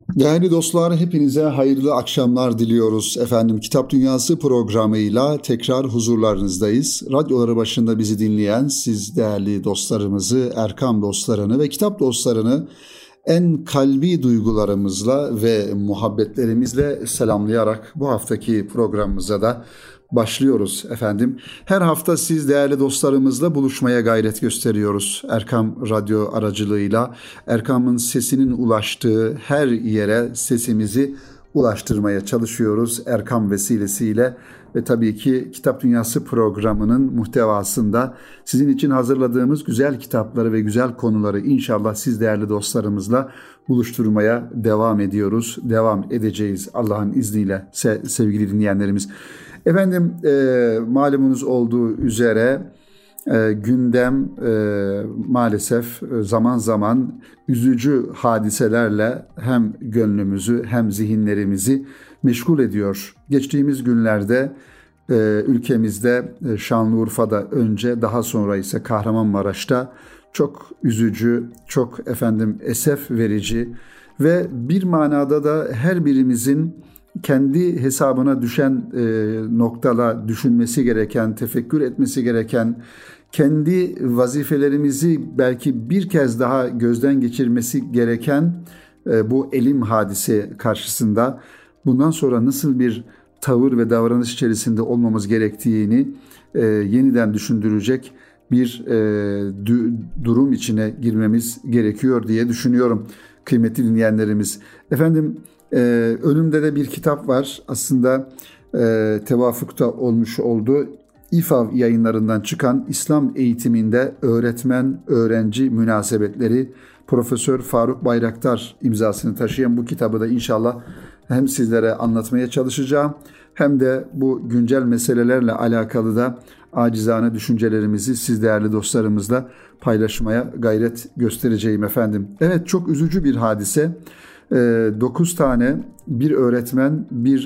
Değerli dostlar, hepinize hayırlı akşamlar diliyoruz. Efendim, Kitap Dünyası programıyla tekrar huzurlarınızdayız. Radyoları başında bizi dinleyen siz değerli dostlarımızı, Erkam dostlarını ve kitap dostlarını en kalbi duygularımızla ve muhabbetlerimizle selamlayarak bu haftaki programımıza da başlıyoruz efendim. Her hafta siz değerli dostlarımızla buluşmaya gayret gösteriyoruz. Erkam Radyo aracılığıyla Erkam'ın sesinin ulaştığı her yere sesimizi ulaştırmaya çalışıyoruz Erkam vesilesiyle. Ve tabii ki Kitap Dünyası programının muhtevasında sizin için hazırladığımız güzel kitapları ve güzel konuları inşallah siz değerli dostlarımızla buluşturmaya devam ediyoruz. Devam edeceğiz Allah'ın izniyle sevgili dinleyenlerimiz. Efendim malumunuz olduğu üzere gündem maalesef zaman zaman üzücü hadiselerle hem gönlümüzü hem zihinlerimizi meşgul ediyor. Geçtiğimiz günlerde ülkemizde Şanlıurfa'da önce daha sonra ise Kahramanmaraş'ta çok üzücü, çok esef verici ve bir manada da her birimizin kendi hesabına düşen noktala düşünmesi gereken, tefekkür etmesi gereken, kendi vazifelerimizi belki bir kez daha gözden geçirmesi gereken bu elim hadise karşısında bundan sonra nasıl bir tavır ve davranış içerisinde olmamız gerektiğini yeniden düşündürecek bir durum içine girmemiz gerekiyor diye düşünüyorum kıymetli dinleyenlerimiz. Efendim, önümde de bir kitap var. Aslında tevafukta olmuş oldu. İFAV yayınlarından çıkan İslam eğitiminde öğretmen-öğrenci münasebetleri, Profesör Faruk Bayraktar imzasını taşıyan bu kitabı da inşallah hem sizlere anlatmaya çalışacağım hem de bu güncel meselelerle alakalı da acizane düşüncelerimizi siz değerli dostlarımızla paylaşmaya gayret göstereceğim efendim. Evet, çok üzücü bir hadise. 9 tane bir öğretmen,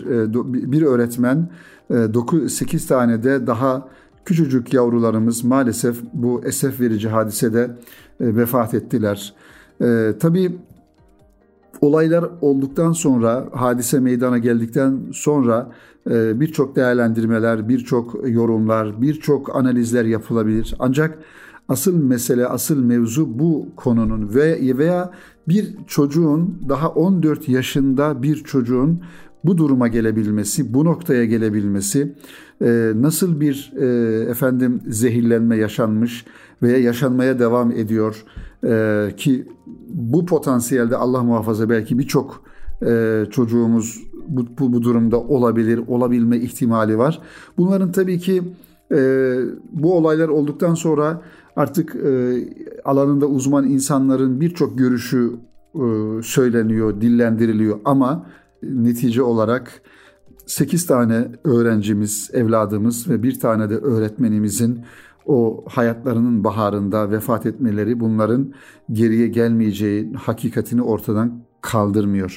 8 tane de daha küçücük yavrularımız maalesef bu esef verici hadisede vefat ettiler. Tabii olaylar olduktan sonra, hadise meydana geldikten sonra birçok değerlendirmeler, birçok yorumlar, birçok analizler yapılabilir. Ancak asıl mesele, asıl mevzu bu konunun veya bir çocuğun, daha 14 yaşında bir çocuğun bu duruma gelebilmesi, bu noktaya gelebilmesi, nasıl bir zehirlenme yaşanmış veya yaşanmaya devam ediyor ki bu potansiyelde Allah muhafaza belki birçok çocuğumuz bu durumda olabilme ihtimali var. Bunların tabii ki bu olaylar olduktan sonra artık alanında uzman insanların birçok görüşü söyleniyor, dillendiriliyor ama netice olarak 8 tane öğrencimiz, evladımız ve bir tane de öğretmenimizin o hayatlarının baharında vefat etmeleri bunların geriye gelmeyeceği hakikatini ortadan kaldırmıyor.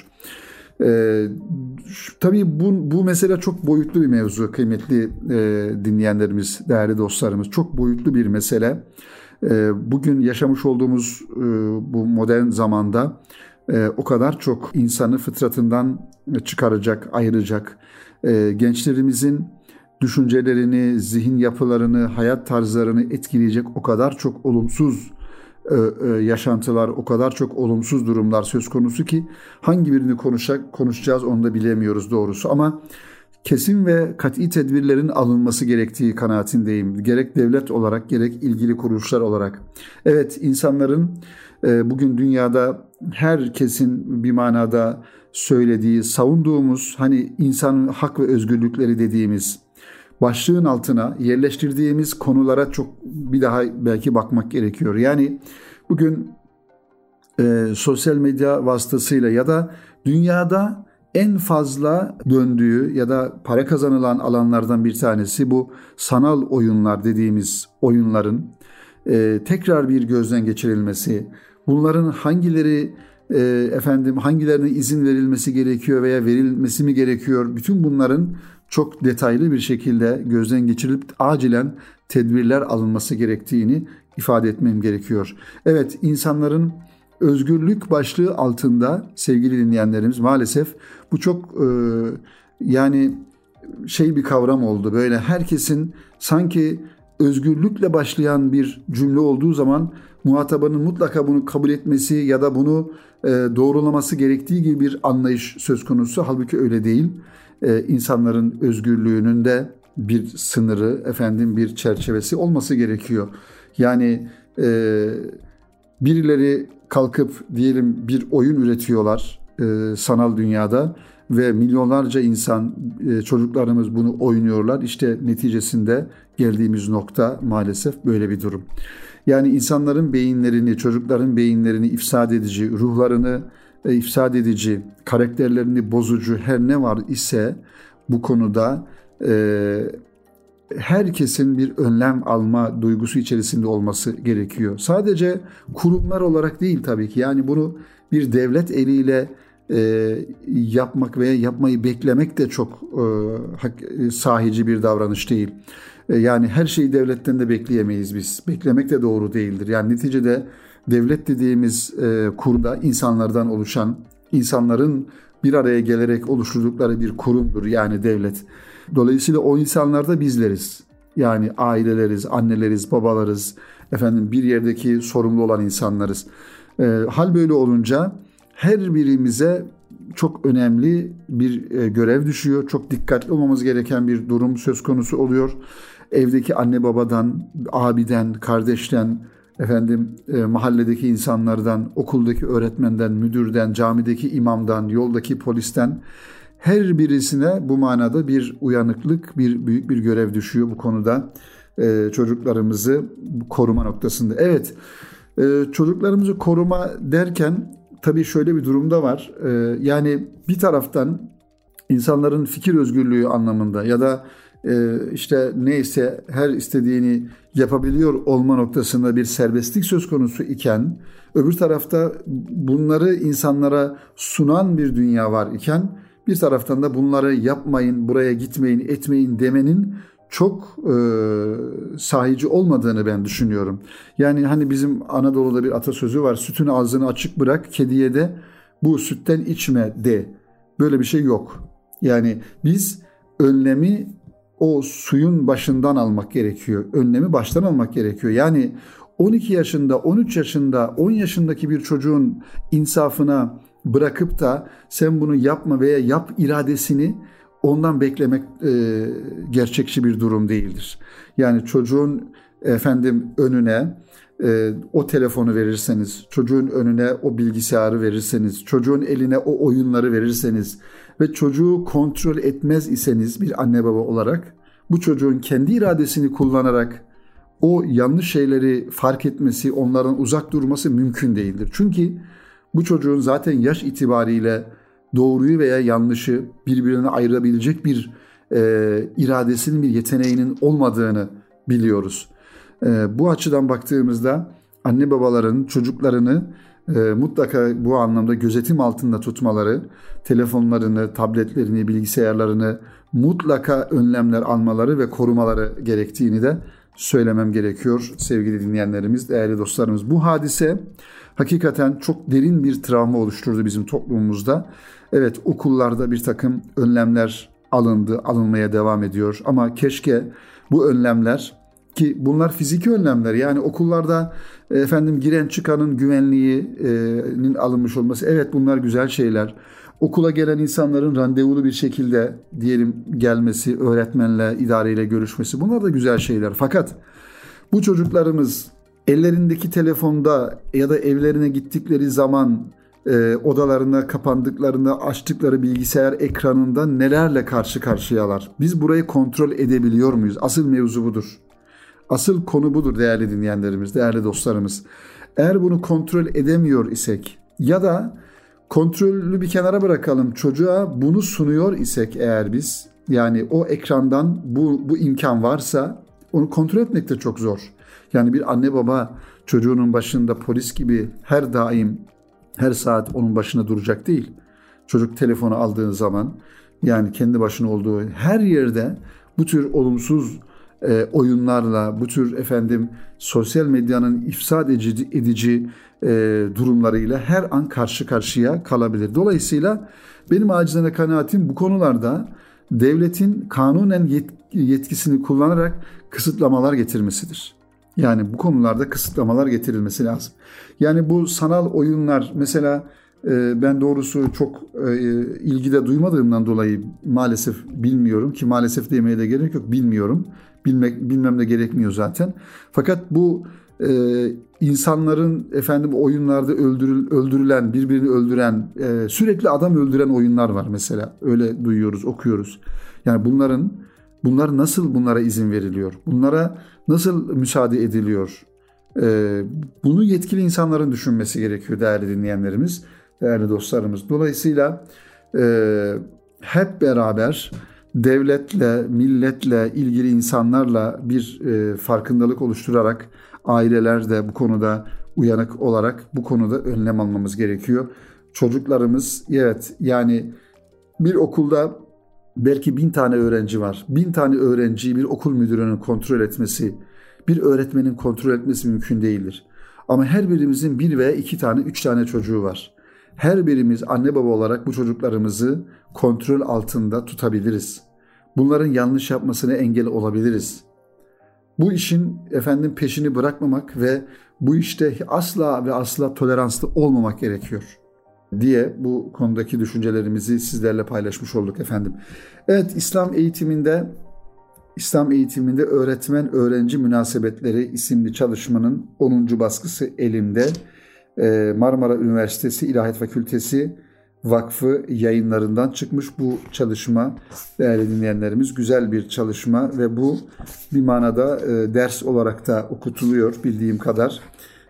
Tabii bu mesele çok boyutlu bir mevzu kıymetli dinleyenlerimiz, değerli dostlarımız. Çok boyutlu bir mesele. Bugün yaşamış olduğumuz bu modern zamanda o kadar çok insanı fıtratından çıkaracak, ayıracak, gençlerimizin düşüncelerini, zihin yapılarını, hayat tarzlarını etkileyecek o kadar çok olumsuz yaşantılar, o kadar çok olumsuz durumlar söz konusu ki hangi birini konuşacağız onu da bilemiyoruz doğrusu. Ama kesin ve kat'i tedbirlerin alınması gerektiği kanaatindeyim. Gerek devlet olarak gerek ilgili kuruluşlar olarak. Evet, insanların bugün dünyada herkesin bir manada söylediği, savunduğumuz hani insanın hak ve özgürlükleri dediğimiz başlığın altına yerleştirdiğimiz konulara çok bir daha belki bakmak gerekiyor. Yani bugün sosyal medya vasıtasıyla ya da dünyada en fazla döndüğü ya da para kazanılan alanlardan bir tanesi bu sanal oyunlar dediğimiz oyunların tekrar bir gözden geçirilmesi, bunların hangilerine izin verilmesi gerekiyor veya verilmesi mi gerekiyor? Bütün bunların çok detaylı bir şekilde gözden geçirilip acilen tedbirler alınması gerektiğini ifade etmem gerekiyor. Evet, insanların özgürlük başlığı altında sevgili dinleyenlerimiz maalesef bu çok yani bir kavram oldu. Böyle herkesin sanki özgürlükle başlayan bir cümle olduğu zaman muhatabının mutlaka bunu kabul etmesi ya da bunu doğrulaması gerektiği gibi bir anlayış söz konusu. Halbuki öyle değil. İnsanların özgürlüğünün de bir sınırı, bir çerçevesi olması gerekiyor. Yani birileri kalkıp diyelim bir oyun üretiyorlar sanal dünyada ve milyonlarca insan, çocuklarımız bunu oynuyorlar. İşte neticesinde geldiğimiz nokta maalesef böyle bir durum. Yani insanların beyinlerini, çocukların beyinlerini ifsad edici, ruhlarını ifsad edici, karakterlerini bozucu her ne var ise bu konuda herkesin bir önlem alma duygusu içerisinde olması gerekiyor. Sadece kurumlar olarak değil tabii ki. Yani bunu bir devlet eliyle yapmak veya yapmayı beklemek de çok sahici bir davranış değil. Yani her şeyi devletten de bekleyemeyiz biz. Beklemek de doğru değildir. Yani neticede devlet dediğimiz kurumda insanlardan oluşan, insanların bir araya gelerek oluşturdukları bir kurumdur. Yani devlet. Dolayısıyla o insanlar da bizleriz. Yani aileleriz, anneleriz, babalarız, bir yerdeki sorumlu olan insanlarız. Hal böyle olunca her birimize çok önemli bir görev düşüyor. Çok dikkatli olmamız gereken bir durum söz konusu oluyor. Evdeki anne babadan, abiden, kardeşten, mahalledeki insanlardan, okuldaki öğretmenden, müdürden, camideki imamdan, yoldaki polisten her birisine bu manada bir uyanıklık, büyük bir görev düşüyor bu konuda çocuklarımızı koruma noktasında. Evet, çocuklarımızı koruma derken tabii şöyle bir durumda var. Yani bir taraftan insanların fikir özgürlüğü anlamında ya da neyse her istediğini yapabiliyor olma noktasında bir serbestlik söz konusu iken, öbür tarafta bunları insanlara sunan bir dünya var iken, bir taraftan da bunları yapmayın, buraya gitmeyin, etmeyin demenin çok sahici olmadığını ben düşünüyorum. Yani bizim Anadolu'da bir atasözü var. Sütün ağzını açık bırak, kediye de bu sütten içme de. Böyle bir şey yok. Yani biz önlemi o suyun başından almak gerekiyor. Önlemi baştan almak gerekiyor. Yani 12 yaşında, 13 yaşında, 10 yaşındaki bir çocuğun insafına bırakıp da sen bunu yapma veya yap iradesini ondan beklemek gerçekçi bir durum değildir. Yani çocuğun önüne o telefonu verirseniz, çocuğun önüne o bilgisayarı verirseniz, çocuğun eline o oyunları verirseniz ve çocuğu kontrol etmez iseniz bir anne baba olarak bu çocuğun kendi iradesini kullanarak o yanlış şeyleri fark etmesi, onların uzak durması mümkün değildir. Çünkü bu çocuğun zaten yaş itibariyle doğruyu veya yanlışı birbirine ayırabilecek bir iradesinin, bir yeteneğinin olmadığını biliyoruz. Bu açıdan baktığımızda anne babaların çocuklarını mutlaka bu anlamda gözetim altında tutmaları, telefonlarını, tabletlerini, bilgisayarlarını mutlaka önlemler almaları ve korumaları gerektiğini de söylemem gerekiyor sevgili dinleyenlerimiz, değerli dostlarımız. Bu hadise hakikaten çok derin bir travma oluşturdu bizim toplumumuzda. Evet, okullarda bir takım önlemler alınmaya devam ediyor. Ama keşke bu önlemler, ki bunlar fiziki önlemler, yani okullarda giren çıkanın güvenliğinin alınmış olması, evet bunlar güzel şeyler. Okula gelen insanların randevulu bir şekilde diyelim gelmesi, öğretmenle, idareyle görüşmesi, bunlar da güzel şeyler. Fakat bu çocuklarımız ellerindeki telefonda ya da evlerine gittikleri zaman odalarına kapandıklarında açtıkları bilgisayar ekranında nelerle karşı karşıyalar? Biz burayı kontrol edebiliyor muyuz? Asıl mevzu budur. Asıl konu budur değerli dinleyenlerimiz, değerli dostlarımız. Eğer bunu kontrol edemiyor isek ya da kontrolü bir kenara bırakalım, çocuğa bunu sunuyor isek eğer biz, yani o ekrandan bu imkan varsa onu kontrol etmek de çok zor. Yani bir anne baba çocuğunun başında polis gibi her daim, her saat onun başına duracak değil. Çocuk telefonu aldığı zaman, yani kendi başına olduğu her yerde bu tür olumsuz oyunlarla, bu tür sosyal medyanın ifsad edici durumlarıyla her an karşı karşıya kalabilir. Dolayısıyla benim acizane kanaatim bu konularda devletin kanunen yetkisini kullanarak kısıtlamalar getirmesidir. Yani bu konularda kısıtlamalar getirilmesi lazım. Yani bu sanal oyunlar mesela ben doğrusu çok ilgide duymadığımdan dolayı maalesef bilmiyorum ki maalesef demeye de gerek yok, bilmiyorum. Bilmem de gerekmiyor zaten. Fakat bu insanların oyunlarda öldürülen, birbirini öldüren, sürekli adam öldüren oyunlar var mesela. Öyle duyuyoruz, okuyoruz. Yani bunlar nasıl bunlara izin veriliyor? Bunlara nasıl müsaade ediliyor? Bunu yetkili insanların düşünmesi gerekiyor değerli dinleyenlerimiz, değerli dostlarımız. Dolayısıyla hep beraber devletle, milletle, ilgili insanlarla bir farkındalık oluşturarak aileler de bu konuda uyanık olarak bu konuda önlem almamız gerekiyor. Çocuklarımız yani bir okulda belki 1000 tane öğrenci var. 1000 tane öğrenciyi bir okul müdürünün kontrol etmesi, bir öğretmenin kontrol etmesi mümkün değildir. Ama her birimizin 1 veya 2 tane, 3 tane çocuğu var. Her birimiz anne baba olarak bu çocuklarımızı kontrol altında tutabiliriz. Bunların yanlış yapmasına engel olabiliriz. Bu işin peşini bırakmamak ve bu işte asla ve asla toleranslı olmamak gerekiyor diye bu konudaki düşüncelerimizi sizlerle paylaşmış olduk efendim. Evet, İslam eğitiminde öğretmen-öğrenci münasebetleri isimli çalışmanın 10. baskısı elimde. Marmara Üniversitesi İlahiyat Fakültesi Vakfı yayınlarından çıkmış bu çalışma değerli dinleyenlerimiz. Güzel bir çalışma ve bu bir manada ders olarak da okutuluyor bildiğim kadar.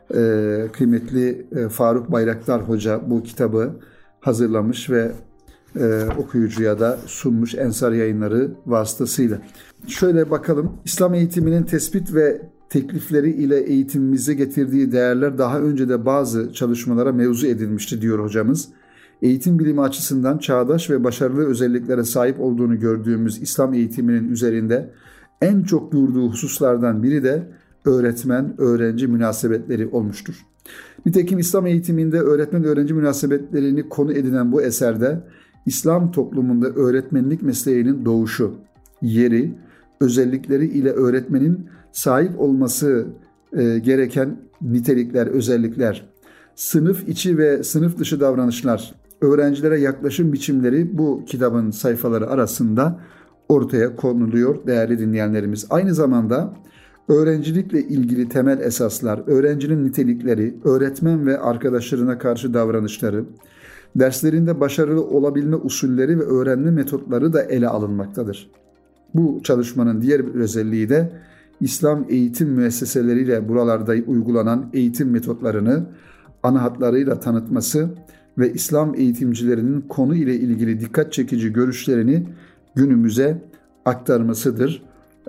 Kıymetli Faruk Bayraktar Hoca bu kitabı hazırlamış ve okuyucuya da sunmuş Ensar Yayınları vasıtasıyla. Şöyle bakalım, İslam eğitiminin tespit ve teklifleri ile eğitimimize getirdiği değerler daha önce de bazı çalışmalara mevzu edilmişti diyor hocamız. Eğitim bilimi açısından çağdaş ve başarılı özelliklere sahip olduğunu gördüğümüz İslam eğitiminin üzerinde en çok durduğu hususlardan biri de öğretmen-öğrenci münasebetleri olmuştur. Nitekim İslam eğitiminde öğretmen-öğrenci münasebetlerini konu edinen bu eserde İslam toplumunda öğretmenlik mesleğinin doğuşu, yeri, özellikleri ile öğretmenin sahip olması gereken nitelikler, özellikler, sınıf içi ve sınıf dışı davranışlar, öğrencilere yaklaşım biçimleri bu kitabın sayfaları arasında ortaya konuluyor değerli dinleyenlerimiz. Aynı zamanda öğrencilikle ilgili temel esaslar, öğrencinin nitelikleri, öğretmen ve arkadaşlarına karşı davranışları, derslerinde başarılı olabilme usulleri ve öğrenme metotları da ele alınmaktadır. Bu çalışmanın diğer bir özelliği de İslam eğitim müesseseleriyle buralarda uygulanan eğitim metotlarını ana hatlarıyla tanıtması ve İslam eğitimcilerinin konu ile ilgili dikkat çekici görüşlerini günümüze aktarmasıdır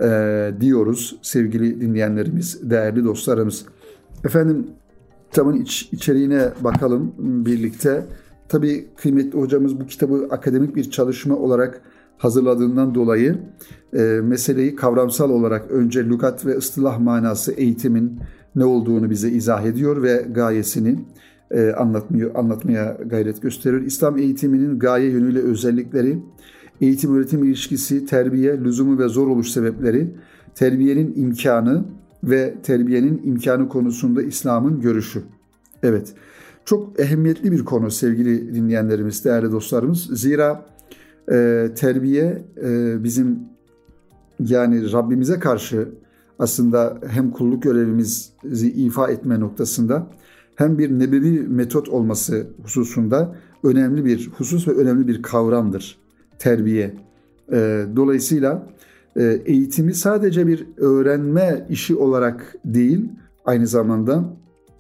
diyoruz sevgili dinleyenlerimiz, değerli dostlarımız. Efendim, kitabın içeriğine bakalım birlikte. Tabii kıymetli hocamız bu kitabı akademik bir çalışma olarak hazırladığından dolayı meseleyi kavramsal olarak önce lügat ve ıstılah manası eğitimin ne olduğunu bize izah ediyor ve gayesini anlatmaya gayret gösteriyor. İslam eğitiminin gaye yönüyle özellikleri, eğitim-öğretim ilişkisi, terbiye, lüzumu ve zor oluş sebepleri, terbiyenin imkanı ve terbiyenin imkanı konusunda İslam'ın görüşü. Evet, çok ehemmiyetli bir konu sevgili dinleyenlerimiz, değerli dostlarımız. Zira terbiye bizim yani Rabbimize karşı aslında hem kulluk görevimizi ifa etme noktasında hem bir nebevi metot olması hususunda önemli bir husus ve önemli bir kavramdır terbiye. Dolayısıyla eğitimi sadece bir öğrenme işi olarak değil, aynı zamanda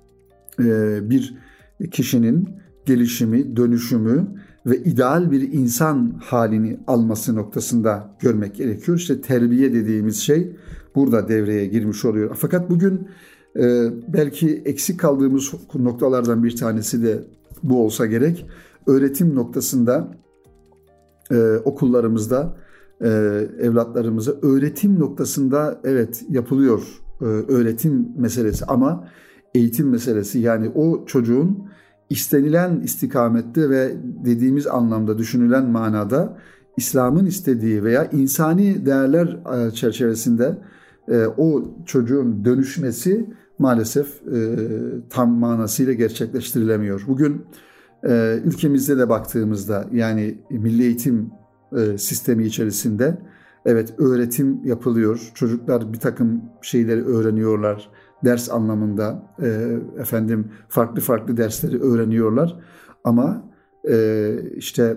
bir kişinin gelişimi, dönüşümü ve ideal bir insan halini alması noktasında görmek gerekiyor. İşte terbiye dediğimiz şey burada devreye girmiş oluyor. Fakat bugün belki eksik kaldığımız noktalardan bir tanesi de bu olsa gerek. Öğretim noktasında okullarımızda evlatlarımıza öğretim noktasında evet yapılıyor öğretim meselesi ama eğitim meselesi, yani o çocuğun istenilen istikamette ve dediğimiz anlamda, düşünülen manada İslam'ın istediği veya insani değerler çerçevesinde o çocuğun dönüşmesi maalesef tam manasıyla gerçekleştirilemiyor. Bugün ülkemizde de baktığımızda, yani milli eğitim sistemi içerisinde evet öğretim yapılıyor. Çocuklar bir takım şeyleri öğreniyorlar. Ders anlamında farklı farklı dersleri öğreniyorlar. Ama işte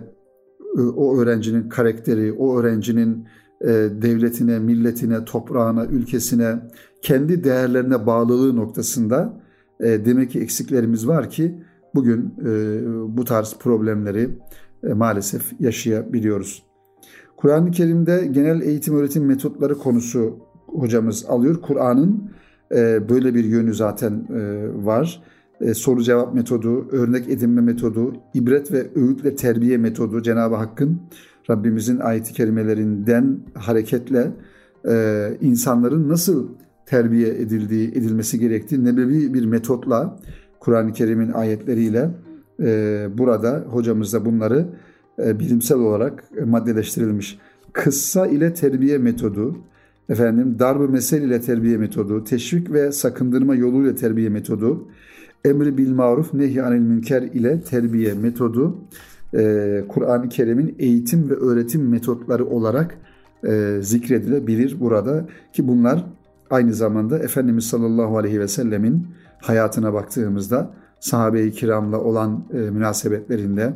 o öğrencinin karakteri, o öğrencinin devletine, milletine, toprağına, ülkesine, kendi değerlerine bağlılığı noktasında demek ki eksiklerimiz var ki bugün bu tarz problemleri maalesef yaşayabiliyoruz. Kur'an-ı Kerim'de genel eğitim öğretim metotları konusu hocamız alıyor. Kur'an'ın böyle bir yönü zaten var. Soru cevap metodu, örnek edinme metodu, ibret ve öğütle terbiye metodu, Cenab-ı Hakk'ın, Rabbimizin ayet-i kerimelerinden hareketle insanların nasıl terbiye edilmesi gerektiği nebevi bir metotla, Kur'an-ı Kerim'in ayetleriyle burada hocamız da bunları bilimsel olarak maddeleştirilmiş. Kıssa ile terbiye metodu, darb-ı mesel ile terbiye metodu, teşvik ve sakındırma yoluyla terbiye metodu, emri bil maruf nehy anil münker ile terbiye metodu, Kur'an-ı Kerim'in eğitim ve öğretim metotları olarak zikredilebilir burada ki bunlar aynı zamanda Efendimiz sallallahu aleyhi ve sellemin hayatına baktığımızda sahabe-i kiramla olan münasebetlerinde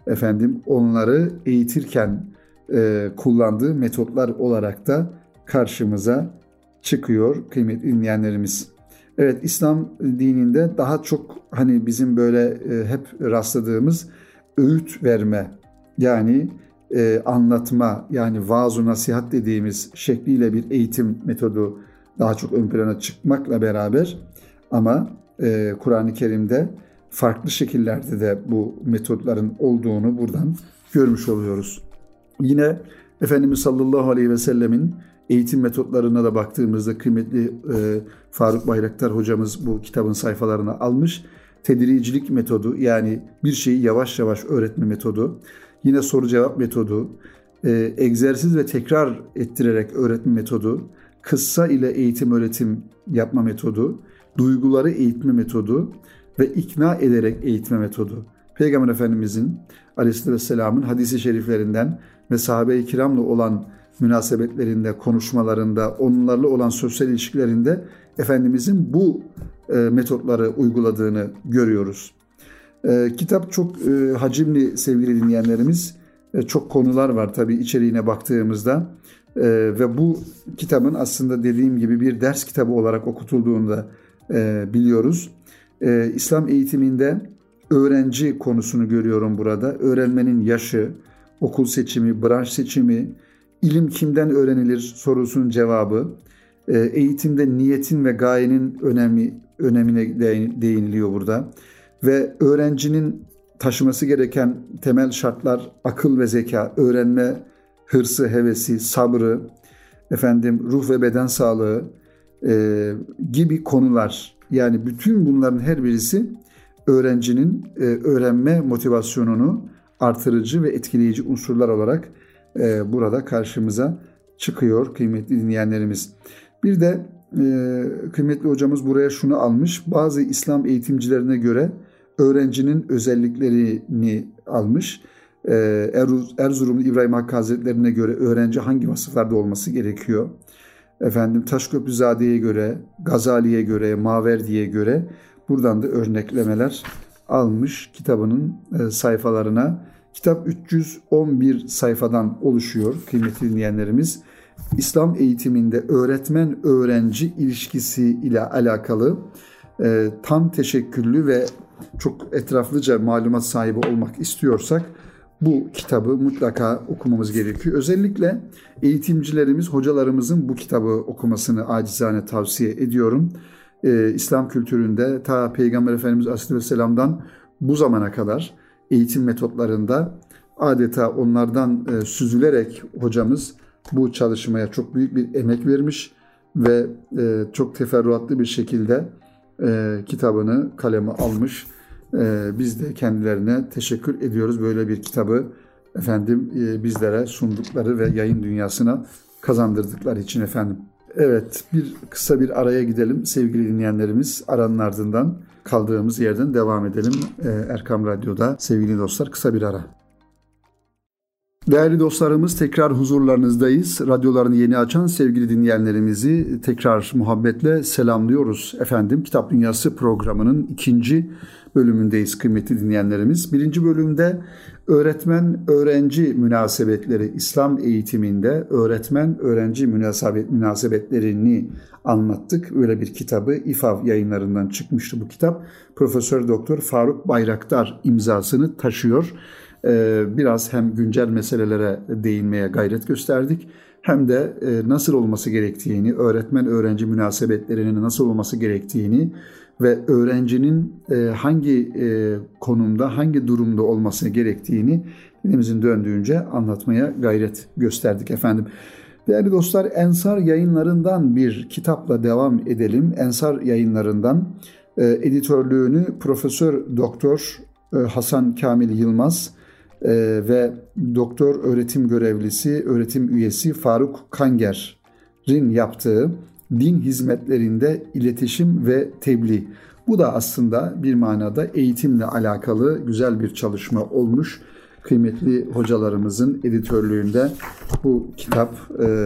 onları eğitirken kullandığı metotlar olarak da karşımıza çıkıyor kıymetli dinleyenlerimiz. Evet, İslam dininde daha çok bizim böyle hep rastladığımız öğüt verme, yani anlatma, yani vaaz-ı nasihat dediğimiz şekliyle bir eğitim metodu daha çok ön plana çıkmakla beraber ama Kur'an-ı Kerim'de farklı şekillerde de bu metotların olduğunu buradan görmüş oluyoruz. Yine Efendimiz sallallahu aleyhi ve sellemin eğitim metotlarına da baktığımızda kıymetli Faruk Bayraktar hocamız bu kitabın sayfalarına almış. Tedricilik metodu, yani bir şeyi yavaş yavaş öğretme metodu. Yine soru cevap metodu, egzersiz ve tekrar ettirerek öğretme metodu, kıssa ile eğitim öğretim yapma metodu, duyguları eğitme metodu ve ikna ederek eğitme metodu. Peygamber Efendimizin aleyhisselatü vesselamın hadis-i şeriflerinden ve sahabe-i kiramla olan münasebetlerinde, konuşmalarında, onlarla olan sosyal ilişkilerinde Efendimizin bu metotları uyguladığını görüyoruz. Kitap çok hacimli sevgili dinleyenlerimiz. Çok konular var tabii içeriğine baktığımızda. Ve bu kitabın aslında dediğim gibi bir ders kitabı olarak okutulduğunu da biliyoruz. İslam eğitiminde öğrenci konusunu görüyorum burada. Öğrenmenin yaşı, okul seçimi, branş seçimi, ilim kimden öğrenilir sorusunun cevabı, eğitimde niyetin ve gayenin önemine değiniliyor burada. Ve öğrencinin taşıması gereken temel şartlar akıl ve zeka, öğrenme hırsı, hevesi, sabrı, ruh ve beden sağlığı gibi konular. Yani bütün bunların her birisi öğrencinin öğrenme motivasyonunu artırıcı ve etkileyici unsurlar olarak burada karşımıza çıkıyor kıymetli dinleyenlerimiz. Bir de kıymetli hocamız buraya şunu almış. Bazı İslam eğitimcilerine göre öğrencinin özelliklerini almış. Erzurumlu İbrahim Hakkı Hazretlerine göre öğrenci hangi vasıflarda olması gerekiyor? Taşköprüzade'ye göre, Gazali'ye göre, Maverdi'ye göre buradan da örneklemeler almış kitabının sayfalarına. Kitap 311 sayfadan oluşuyor kıymetli dinleyenlerimiz. İslam eğitiminde öğretmen-öğrenci ilişkisi ile alakalı tam teşekküllü ve çok etraflıca malumat sahibi olmak istiyorsak bu kitabı mutlaka okumamız gerekiyor. Özellikle eğitimcilerimiz, hocalarımızın bu kitabı okumasını acizane tavsiye ediyorum. İslam kültüründe ta Peygamber Efendimiz Aleyhisselam'dan bu zamana kadar eğitim metotlarında adeta onlardan süzülerek hocamız bu çalışmaya çok büyük bir emek vermiş ve çok teferruatlı bir şekilde kitabını kaleme almış. Biz de kendilerine teşekkür ediyoruz. Böyle bir kitabı bizlere sundukları ve yayın dünyasına kazandırdıkları için efendim. Evet, kısa bir araya gidelim sevgili dinleyenlerimiz. Aranın ardından kaldığımız yerden devam edelim. Erkam Radyo'da sevgili dostlar, kısa bir ara. Değerli dostlarımız, tekrar huzurlarınızdayız. Radyolarını yeni açan sevgili dinleyenlerimizi tekrar muhabbetle selamlıyoruz efendim. Kitap Dünyası programının 2. bölümündeyiz kıymetli dinleyenlerimiz. 1. bölümde öğretmen-öğrenci münasebetleri, İslam eğitiminde öğretmen-öğrenci münasebetlerini anlattık. Öyle bir kitabı İFAV yayınlarından çıkmıştı bu kitap. Profesör Doktor Faruk Bayraktar imzasını taşıyor. Biraz hem güncel meselelere değinmeye gayret gösterdik, hem de nasıl olması gerektiğini, öğretmen-öğrenci münasebetlerinin nasıl olması gerektiğini ve öğrencinin hangi konumda, hangi durumda olması gerektiğini dilimizin döndüğünce anlatmaya gayret gösterdik efendim. Değerli dostlar, Ensar Yayınları'ndan bir kitapla devam edelim. Ensar Yayınları'ndan editörlüğünü Profesör Doktor Hasan Kamil Yılmaz ve doktor öğretim görevlisi, öğretim üyesi Faruk Kanger'in yaptığı din hizmetlerinde iletişim ve tebliğ. Bu da aslında bir manada eğitimle alakalı güzel bir çalışma olmuş. Kıymetli hocalarımızın editörlüğünde bu kitap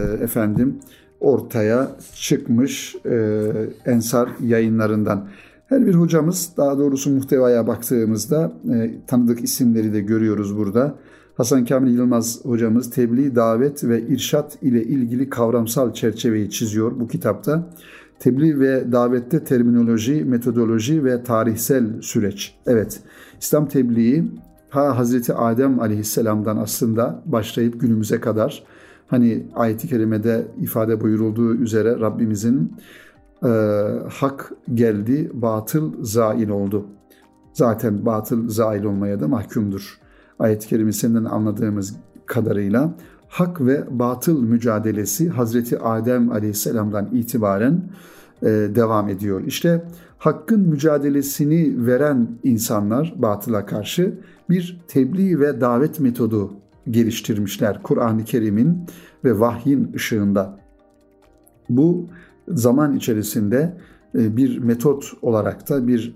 ortaya çıkmış Ensar Yayınları'ndan. Her bir hocamız, daha doğrusu muhtevaya baktığımızda tanıdık isimleri de görüyoruz burada. Hasan Kamil Yılmaz hocamız tebliğ, davet ve irşat ile ilgili kavramsal çerçeveyi çiziyor bu kitapta. Tebliğ ve davette terminoloji, metodoloji ve tarihsel süreç. Evet, İslam tebliği Hazreti Adem Aleyhisselam'dan aslında başlayıp günümüze kadar, hani ayet-i kerimede ifade buyurulduğu üzere Rabbimizin hak geldi, batıl zail oldu. Zaten batıl zail olmaya da mahkumdur. Ayet-i kerimesinden anladığımız kadarıyla hak ve batıl mücadelesi Hazreti Adem Aleyhisselam'dan itibaren devam ediyor. İşte hakkın mücadelesini veren insanlar batıla karşı bir tebliğ ve davet metodu geliştirmişler Kur'an-ı Kerim'in ve vahyin ışığında. Bu zaman içerisinde bir metot olarak da bir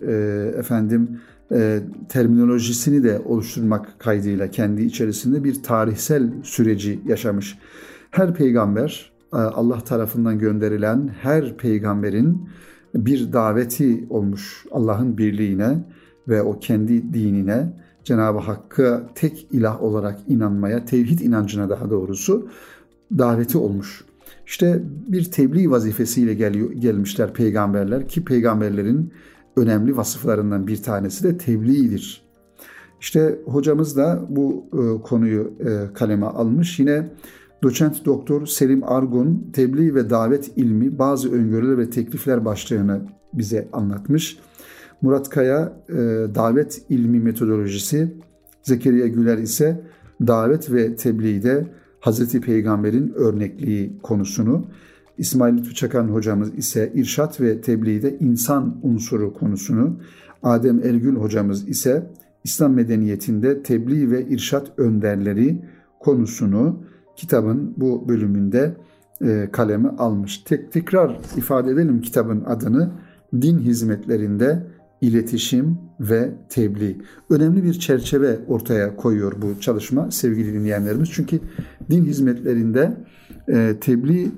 terminolojisini de oluşturmak kaydıyla kendi içerisinde bir tarihsel süreci yaşamış. Her peygamber, Allah tarafından gönderilen her peygamberin bir daveti olmuş Allah'ın birliğine ve o kendi dinine, Cenab-ı Hakk'a tek ilah olarak inanmaya, tevhid inancına daha doğrusu daveti olmuş. İşte bir tebliğ vazifesiyle gelmişler peygamberler ki peygamberlerin önemli vasıflarından bir tanesi de tebliğdir. İşte hocamız da bu konuyu kaleme almış. Yine doçent doktor Selim Argun tebliğ ve davet ilmi bazı öngörüler ve teklifler başlığını bize anlatmış. Murat Kaya davet ilmi metodolojisi, Zekeriya Güler ise davet ve tebliğde Hazreti Peygamber'in örnekliği konusunu, İsmail Lütfü Çakan hocamız ise irşat ve tebliğde insan unsuru konusunu, Adem Ergül hocamız ise İslam medeniyetinde tebliğ ve irşat önderleri konusunu kitabın bu bölümünde kaleme almış. Tekrar ifade edelim kitabın adını: Din Hizmetlerinde İletişim ve Tebliğ. Önemli bir çerçeve ortaya koyuyor bu çalışma sevgili dinleyenlerimiz. Çünkü din hizmetlerinde tebliğ,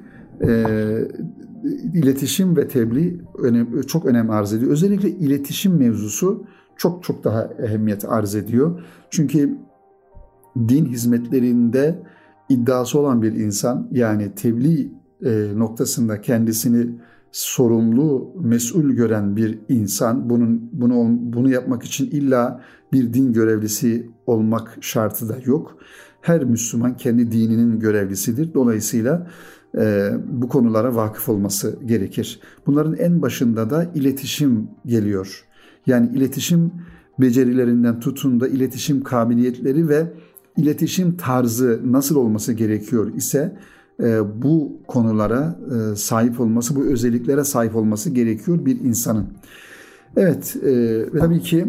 iletişim ve tebliğ çok önem arz ediyor. Özellikle iletişim mevzusu çok daha ehemmiyet arz ediyor. Çünkü din hizmetlerinde iddiası olan bir insan, yani tebliğ noktasında kendisini sorumlu, mesul gören bir insan, bunu yapmak için illa bir din görevlisi olmak şartı da yok. Her Müslüman kendi dininin görevlisidir. Dolayısıyla bu konulara vakıf olması gerekir. Bunların en başında da iletişim geliyor. Yani iletişim becerilerinden tutun da iletişim kabiliyetleri ve iletişim tarzı nasıl olması gerekiyor ise bu konulara sahip olması, bu özelliklere sahip olması gerekiyor bir insanın. Evet, ve tabii ki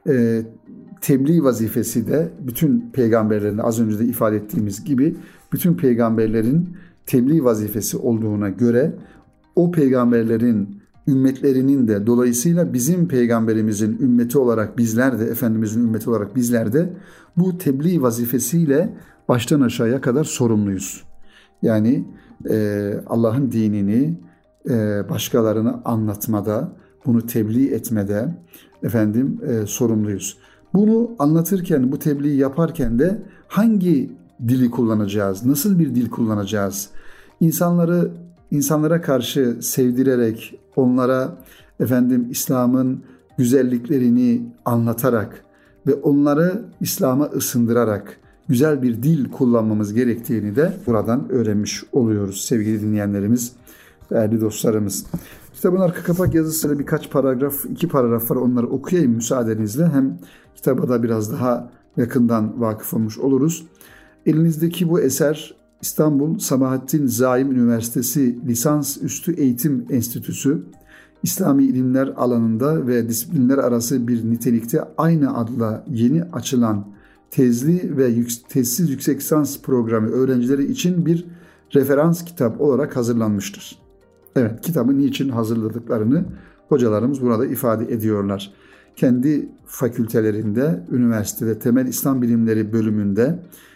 tebliğ vazifesi de bütün peygamberlerin, az önce de ifade ettiğimiz gibi bütün peygamberlerin tebliğ vazifesi olduğuna göre o peygamberlerin ümmetlerinin de dolayısıyla bizim peygamberimizin ümmeti olarak bizler de, Efendimizin ümmeti olarak bizler de bu tebliğ vazifesiyle baştan aşağıya kadar sorumluyuz. Yani Allah'ın dinini başkalarına anlatmada, bunu tebliğ etmede sorumluyuz. Bunu anlatırken, bu tebliği yaparken de hangi dili kullanacağız? Nasıl bir dil kullanacağız? İnsanlara karşı sevdirerek, onlara İslam'ın güzelliklerini anlatarak ve onları İslam'a ısındırarak güzel bir dil kullanmamız gerektiğini de buradan öğrenmiş oluyoruz sevgili dinleyenlerimiz, değerli dostlarımız. Kitabın arka kapak yazısıyla birkaç paragraf, 2 paragraf var, onları okuyayım müsaadenizle. Hem kitaba da biraz daha yakından vakıf olmuş oluruz. Elinizdeki bu eser İstanbul Sabahattin Zaim Üniversitesi Lisansüstü Eğitim Enstitüsü, İslami ilimler alanında ve disiplinler arası bir nitelikte aynı adla yeni açılan tezli ve tezsiz yüksek lisans programı öğrencileri için bir referans kitap olarak hazırlanmıştır. Evet, kitabı niçin hazırladıklarını hocalarımız burada ifade ediyorlar. Kendi fakültelerinde, üniversitede temel İslam bilimleri bölümünde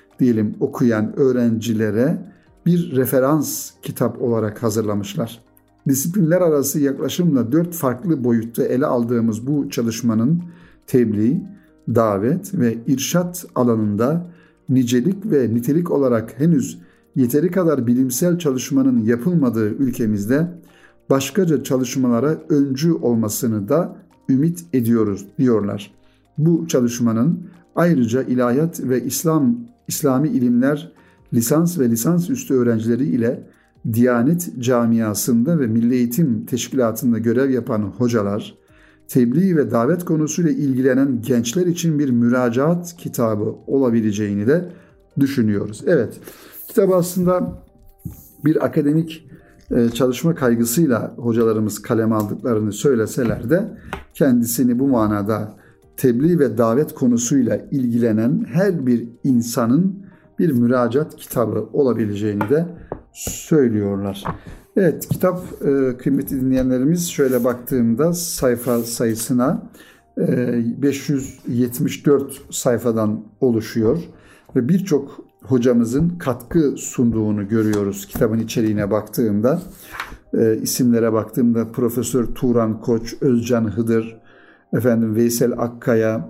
okuyan öğrencilere bir referans kitap olarak hazırlamışlar. Disiplinler arası yaklaşımla 4 farklı boyutta ele aldığımız bu çalışmanın tebliğ, davet ve irşat alanında nicelik ve nitelik olarak henüz yeteri kadar bilimsel çalışmanın yapılmadığı ülkemizde başkaca çalışmalara öncü olmasını da ümit ediyoruz diyorlar. Bu çalışmanın ayrıca ilahiyat ve İslami ilimler lisans ve lisansüstü öğrencileri ile Diyanet camiasında ve Milli Eğitim Teşkilatı'nda görev yapan hocalar, tebliğ ve davet konusuyla ilgilenen gençler için bir müracaat kitabı olabileceğini de düşünüyoruz. Evet, kitabı aslında bir akademik çalışma kaygısıyla hocalarımız kaleme aldıklarını söyleseler de kendisini bu manada tebliğ ve davet konusuyla ilgilenen her bir insanın bir müracaat kitabı olabileceğini de söylüyorlar. Evet, kitap kıymetli dinleyenlerimiz şöyle baktığımda sayfa sayısına 574 sayfadan oluşuyor ve birçok hocamızın katkı sunduğunu görüyoruz kitabın içeriğine baktığımda. İsimlere baktığımda Profesör Turan Koç, Özcan Hıdır, Veysel Akkaya,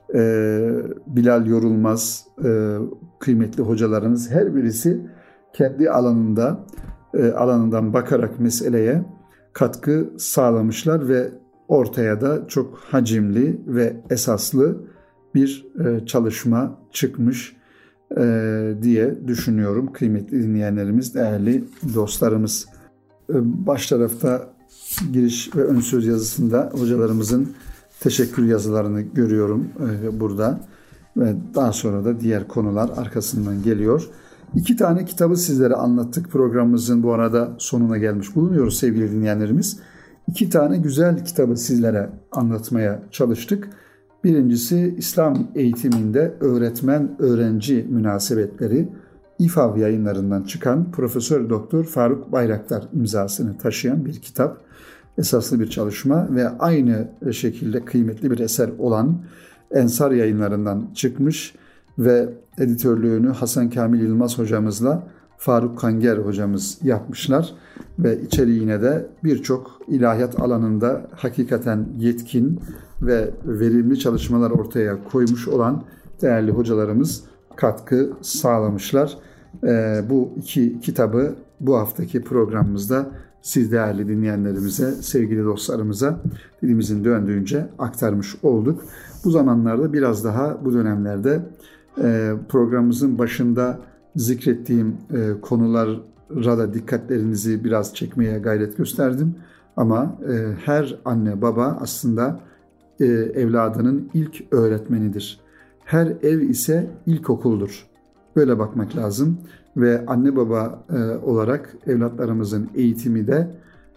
Bilal Yorulmaz, kıymetli hocalarımız her birisi kendi alanından bakarak meseleye katkı sağlamışlar ve ortaya da çok hacimli ve esaslı bir çalışma çıkmış diye düşünüyorum kıymetli dinleyenlerimiz, değerli dostlarımız. Baş tarafta giriş ve ön söz yazısında hocalarımızın teşekkür yazılarını görüyorum burada ve daha sonra da diğer konular arkasından geliyor. 2 tane kitabı sizlere anlattık. Programımızın bu arada sonuna gelmiş bulunuyoruz sevgili dinleyenlerimiz. 2 tane güzel kitabı sizlere anlatmaya çalıştık. Birincisi İslam eğitiminde öğretmen-öğrenci münasebetleri, İFAV yayınlarından çıkan Profesör Doktor Faruk Bayraktar imzasını taşıyan bir kitap. Esaslı bir çalışma ve aynı şekilde kıymetli bir eser olan Ensar yayınlarından çıkmış ve editörlüğünü Hasan Kamil Yılmaz hocamızla Faruk Kanger hocamız yapmışlar ve içeriğine de birçok ilahiyat alanında hakikaten yetkin ve verimli çalışmalar ortaya koymuş olan değerli hocalarımız katkı sağlamışlar. Bu 2 kitabı bu haftaki programımızda siz değerli dinleyenlerimize, sevgili dostlarımıza dilimizin döndüğünce aktarmış olduk. Bu zamanlarda biraz daha bu dönemlerde programımızın başında zikrettiğim konulara da dikkatlerinizi biraz çekmeye gayret gösterdim. Ama her anne baba aslında evladının ilk öğretmenidir. Her ev ise ilkokuldur. Böyle bakmak lazım ve anne baba olarak evlatlarımızın eğitimi de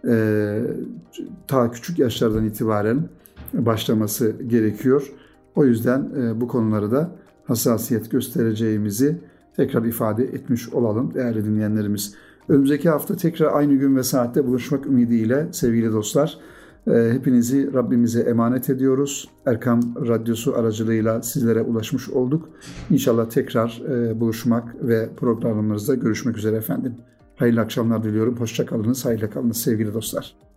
ta küçük yaşlardan itibaren başlaması gerekiyor. O yüzden bu konuları da hassasiyet göstereceğimizi tekrar ifade etmiş olalım değerli dinleyenlerimiz. Önümüzdeki hafta tekrar aynı gün ve saatte buluşmak ümidiyle sevgili dostlar. Hepinizi Rabbimize emanet ediyoruz. Erkam Radyosu aracılığıyla sizlere ulaşmış olduk. İnşallah tekrar buluşmak ve programlarımızda görüşmek üzere efendim. Hayırlı akşamlar diliyorum. Hoşça kalınız, hayırlı kalınız sevgili dostlar.